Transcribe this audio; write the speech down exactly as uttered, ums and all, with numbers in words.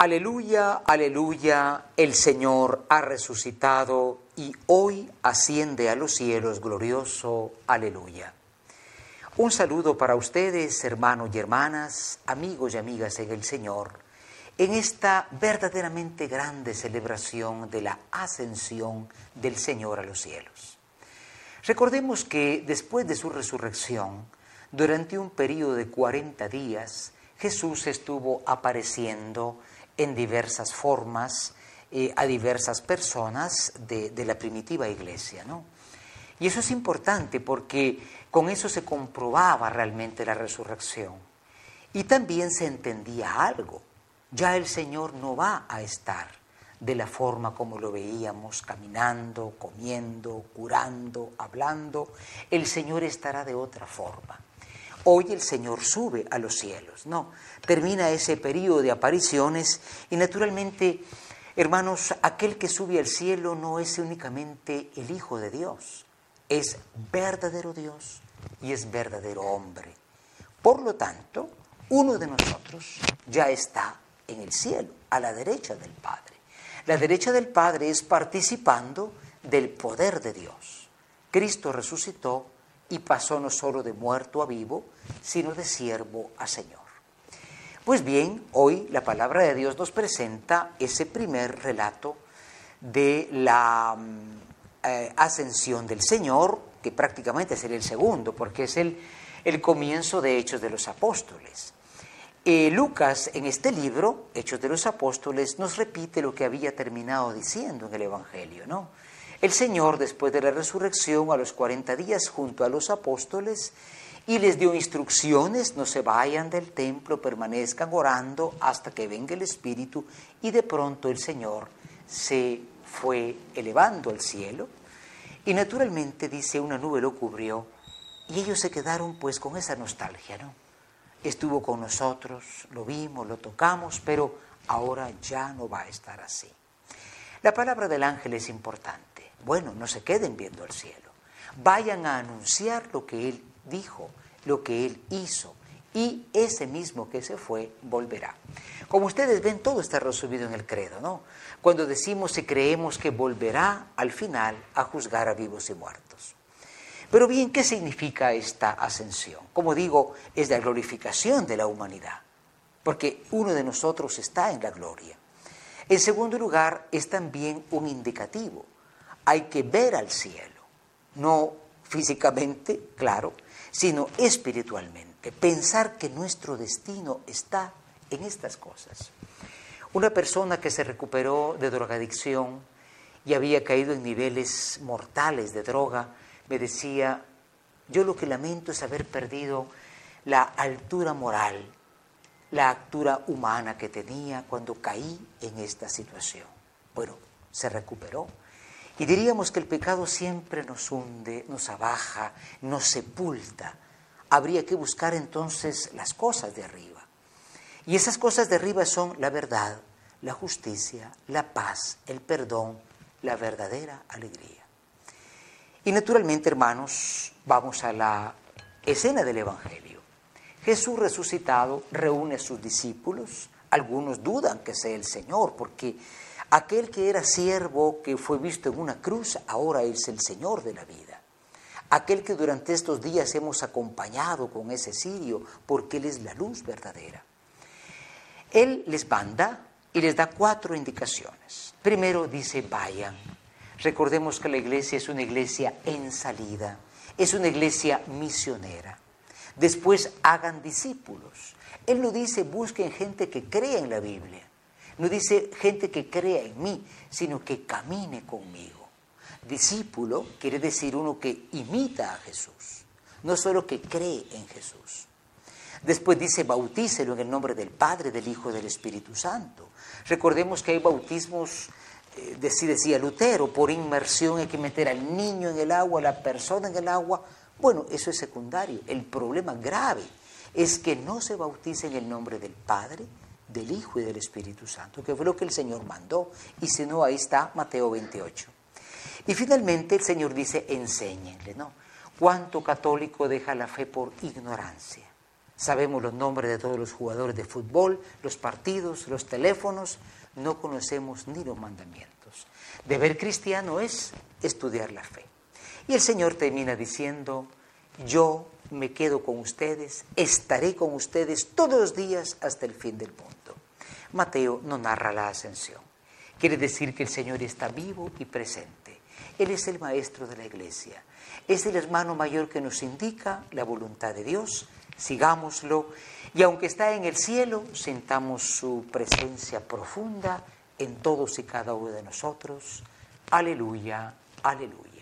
Aleluya, aleluya, el Señor ha resucitado y hoy asciende a los cielos glorioso, aleluya. Un saludo para ustedes, hermanos y hermanas, amigos y amigas en el Señor, en esta verdaderamente grande celebración de la ascensión del Señor a los cielos. Recordemos que después de su resurrección, durante un periodo de cuarenta días, Jesús estuvo apareciendo en diversas formas eh, a diversas personas de, de la primitiva iglesia, ¿no? Y eso es importante porque con eso se comprobaba realmente la resurrección. Y también se entendía algo. Ya el Señor no va a estar de la forma como lo veíamos, caminando, comiendo, curando, hablando. El Señor estará de otra forma. Hoy el Señor sube a los cielos, ¿no? Termina ese periodo de apariciones y naturalmente, hermanos, aquel que sube al cielo no es únicamente el Hijo de Dios, es verdadero Dios y es verdadero hombre. Por lo tanto, uno de nosotros ya está en el cielo, a la derecha del Padre. La derecha del Padre es participando del poder de Dios. Cristo resucitó y pasó no solo de muerto a vivo, sino de siervo a Señor. Pues bien, hoy la palabra de Dios nos presenta ese primer relato de la eh, ascensión del Señor, que prácticamente sería el segundo, porque es el, el comienzo de Hechos de los Apóstoles. Eh, Lucas, en este libro, Hechos de los Apóstoles, nos repite lo que había terminado diciendo en el Evangelio, ¿no? El Señor, después de la resurrección, a los cuarenta días, junto a los apóstoles, y les dio instrucciones: no se vayan del templo, permanezcan orando hasta que venga el Espíritu, y de pronto el Señor se fue elevando al cielo, y naturalmente, dice, una nube lo cubrió, y ellos se quedaron pues con esa nostalgia, ¿no? Estuvo con nosotros, lo vimos, lo tocamos, pero ahora ya no va a estar así. La palabra del ángel es importante. Bueno, no se queden viendo al cielo. Vayan a anunciar lo que Él dijo, lo que Él hizo, y ese mismo que se fue volverá. Como ustedes ven, todo está resumido en el credo, ¿no? Cuando decimos y creemos que volverá al final a juzgar a vivos y muertos. Pero bien, ¿qué significa esta ascensión? Como digo, es la glorificación de la humanidad, porque uno de nosotros está en la gloria. En segundo lugar, es también un indicativo. Hay que ver al cielo, no físicamente, claro, sino espiritualmente. Pensar que nuestro destino está en estas cosas. Una persona que se recuperó de drogadicción y había caído en niveles mortales de droga, me decía: yo lo que lamento es haber perdido la altura moral, la altura humana que tenía cuando caí en esta situación. Bueno, se recuperó. Y diríamos que el pecado siempre nos hunde, nos abaja, nos sepulta. Habría que buscar entonces las cosas de arriba. Y esas cosas de arriba son la verdad, la justicia, la paz, el perdón, la verdadera alegría. Y naturalmente, hermanos, vamos a la escena del Evangelio. Jesús resucitado reúne a sus discípulos. Algunos dudan que sea el Señor, porque aquel que era siervo, que fue visto en una cruz, ahora es el Señor de la vida. Aquel que durante estos días hemos acompañado con ese cirio, porque Él es la luz verdadera. Él les manda y les da cuatro indicaciones. Primero dice: vayan. Recordemos que la iglesia es una iglesia en salida, es una iglesia misionera. Después, hagan discípulos. Él no dice: busquen gente que crea en la Biblia. No dice gente que crea en mí, sino que camine conmigo. Discípulo quiere decir uno que imita a Jesús, no solo que cree en Jesús. Después dice: bautícelo en el nombre del Padre, del Hijo y del Espíritu Santo. Recordemos que hay bautismos, eh, así decía Lutero, por inmersión. Hay que meter al niño en el agua, a la persona en el agua. Bueno, eso es secundario. El problema grave es que no se bautice en el nombre del Padre, del Hijo y del Espíritu Santo, que fue lo que el Señor mandó, y si no, ahí está Mateo veintiocho. Y finalmente el Señor dice: enséñenle, ¿no? ¿Cuánto católico deja la fe por ignorancia? Sabemos los nombres de todos los jugadores de fútbol, los partidos, los teléfonos, no conocemos ni los mandamientos. Deber cristiano es estudiar la fe. Y el Señor termina diciendo, yo me quedo con ustedes, estaré con ustedes todos los días hasta el fin del mundo. Mateo no narra la ascensión. Quiere decir que el Señor está vivo y presente. Él es el maestro de la iglesia. Es el hermano mayor que nos indica la voluntad de Dios. Sigámoslo y aunque está en el cielo, sintamos su presencia profunda en todos y cada uno de nosotros. Aleluya, aleluya.